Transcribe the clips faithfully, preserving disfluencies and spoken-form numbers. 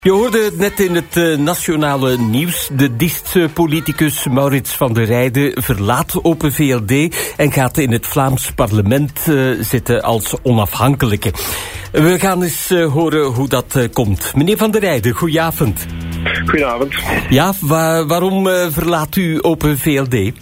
Je hoorde het net in het uh, nationale nieuws. De Diestse politicus Maurits van der Rijden verlaat Open V L D en gaat in het Vlaams parlement uh, zitten als onafhankelijke. We gaan eens uh, horen hoe dat uh, komt. Meneer van der Rijden, goedenavond. Goedenavond. Ja, wa- waarom uh, verlaat u Open V L D?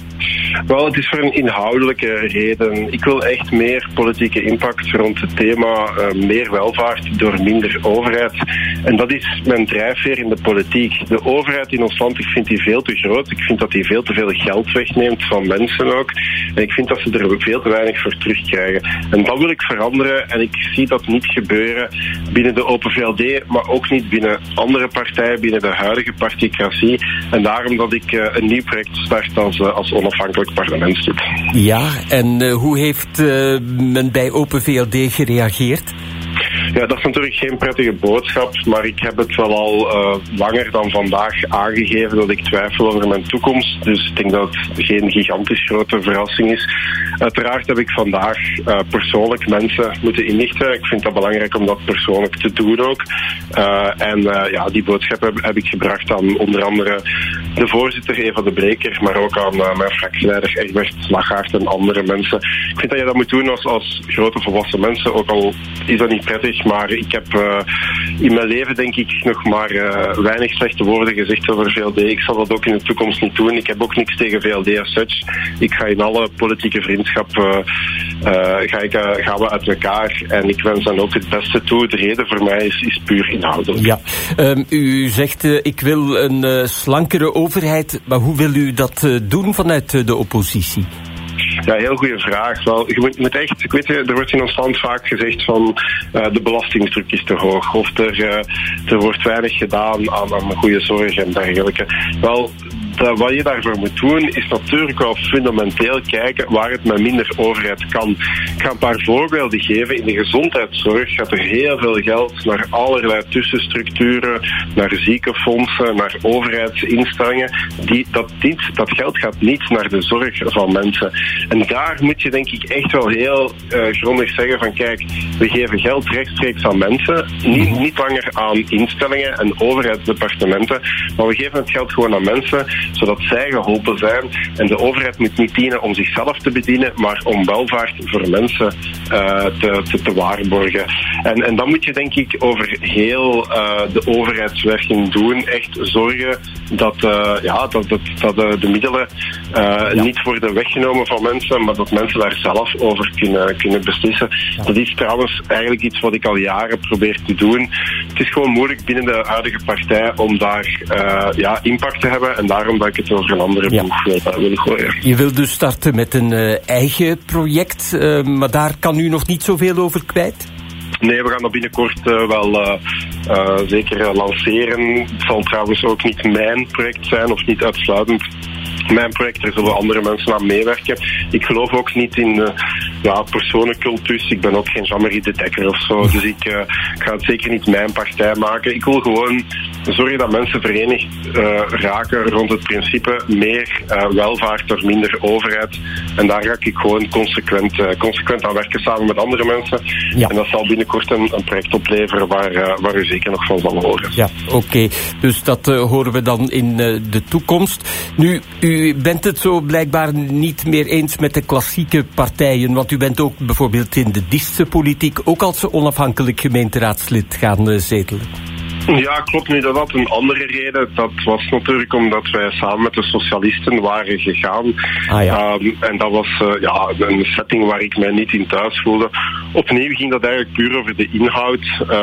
Wel, het is voor een inhoudelijke reden. Ik wil echt meer politieke impact rond het thema uh, meer welvaart door minder overheid. En dat is mijn drijfveer in de politiek. De overheid in ons land, ik vind die veel te groot. Ik vind dat die veel te veel geld wegneemt van mensen ook. En ik vind dat ze er veel te weinig voor terugkrijgen. En dat wil ik veranderen. En ik zie dat niet gebeuren binnen de Open V L D, maar ook niet binnen andere partijen, binnen de huidige particratie. En daarom dat ik uh, een nieuw project start als, uh, als onafhankelijk parlementslid. Ja, en uh, hoe heeft uh, men bij Open V L D gereageerd? Ja, dat is natuurlijk geen prettige boodschap, maar ik heb het wel al uh, langer dan vandaag aangegeven dat ik twijfel over mijn toekomst. Dus ik denk dat het geen gigantisch grote verrassing is. Uiteraard heb ik vandaag uh, persoonlijk mensen moeten inlichten. Ik vind dat belangrijk om dat persoonlijk te doen ook. Uh, en uh, ja, die boodschap heb, heb ik gebracht aan onder andere de voorzitter Eva de Bleker, maar ook aan uh, mijn fractieleider Egbert Lagaert en andere mensen. Ik vind dat je dat moet doen als, als grote volwassen mensen, ook al is dat niet prettig. Maar ik heb uh, in mijn leven denk ik nog maar uh, weinig slechte woorden gezegd over V L D. Ik zal dat ook in de toekomst niet doen. Ik heb ook niks tegen V L D as such. Ik ga in alle politieke vriendschap uh, uh, ga ik, uh, gaan we uit elkaar. En ik wens dan ook het beste toe. De reden voor mij is, is puur inhoudelijk. Ja, um, u zegt uh, ik wil een uh, slankere overheid. Maar hoe wil u dat uh, doen vanuit uh, de oppositie? Ja, heel goede vraag. Wel, je moet, moet echt, ik weet, er wordt in ons land vaak gezegd van uh, de belastingdruk is te hoog. Of er, uh, er wordt weinig gedaan aan, aan goede zorg en dergelijke. Wel, dat, wat je daarvoor moet doen is natuurlijk wel fundamenteel kijken waar het met minder overheid kan. Ik ga een paar voorbeelden geven. In de gezondheidszorg gaat er heel veel geld naar allerlei tussenstructuren, naar ziekenfondsen, naar overheidsinstellingen. Die, dat, dit, dat geld gaat niet naar de zorg van mensen. En daar moet je denk ik echt wel heel uh, grondig zeggen van kijk, we geven geld rechtstreeks aan mensen, niet, niet langer aan instellingen en overheidsdepartementen, maar we geven het geld gewoon aan mensen, zodat zij geholpen zijn. En de overheid moet niet dienen om zichzelf te bedienen, maar om welvaart voor mensen uh, te, te, te waarborgen. En, en dan moet je denk ik over heel uh, de overheidswerking doen, echt zorgen dat, uh, ja, dat, dat, dat de, de middelen uh, ja. niet worden weggenomen van mensen, maar dat mensen daar zelf over kunnen, kunnen beslissen. Ja. Dat is trouwens eigenlijk iets wat ik al jaren probeer te doen. Het is gewoon moeilijk binnen de huidige partij om daar uh, ja, impact te hebben en daarom dat ik het over een andere ja. boeg wil, uh, wil gooien. Je wil dus starten met een uh, eigen project, uh, maar daar kan u nog niet zoveel over kwijt? Nee, we gaan dat binnenkort uh, wel uh, uh, zeker uh, lanceren. Het zal trouwens ook niet mijn project zijn of niet uitsluitend mijn project, er zullen andere mensen aan meewerken. Ik geloof ook niet in uh, ja, personencultus. Ik ben ook geen Jean-Marie de Dekker of zo. Dus ik, uh, ik ga het zeker niet mijn partij maken. Ik wil gewoon zorgen dat mensen verenigd uh, raken rond het principe meer uh, welvaart door minder overheid. En daar ga ik gewoon consequent, uh, consequent aan werken samen met andere mensen. Ja. En dat zal binnenkort een, een project opleveren waar, uh, waar u zeker nog van zal horen. Ja, oké. Okay. Dus dat uh, horen we dan in uh, de toekomst. Nu, u U bent het zo blijkbaar niet meer eens met de klassieke partijen, want u bent ook bijvoorbeeld in de Diestse politiek ook als onafhankelijk gemeenteraadslid gaan uh, zetelen. Ja, klopt. Nu, dat had een andere reden. Dat was natuurlijk omdat wij samen met de socialisten waren gegaan. Ah, ja. um, en dat was uh, ja, een setting waar ik mij niet in thuis voelde. Opnieuw ging dat eigenlijk puur over de inhoud.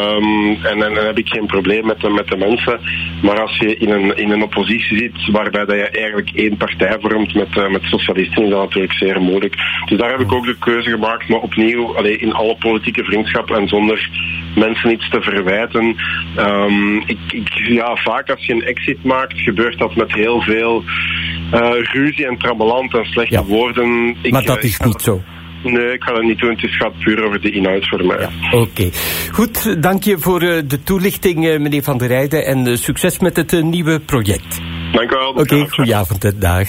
Um, en dan heb ik geen probleem met de, met de mensen. Maar als je in een, in een oppositie zit waarbij dat je eigenlijk één partij vormt met, uh, met socialisten, is dat natuurlijk zeer moeilijk. Dus daar heb ik ook de keuze gemaakt. Maar opnieuw, allee, in alle politieke vriendschap en zonder mensen iets te verwijten. Um, Um, ik, ik, ja, vaak als je een exit maakt, gebeurt dat met heel veel uh, ruzie en trammeland en slechte ja. woorden. Ik, maar dat is uh, niet zo. Nee, ik ga dat niet doen. Het gaat puur over de inhoud voor mij. Ja, Oké. Okay. Goed, dank je voor uh, de toelichting, uh, meneer Van der Rijden. En uh, succes met het uh, nieuwe project. Dank u wel. Oké, okay, goedenavond. Dag.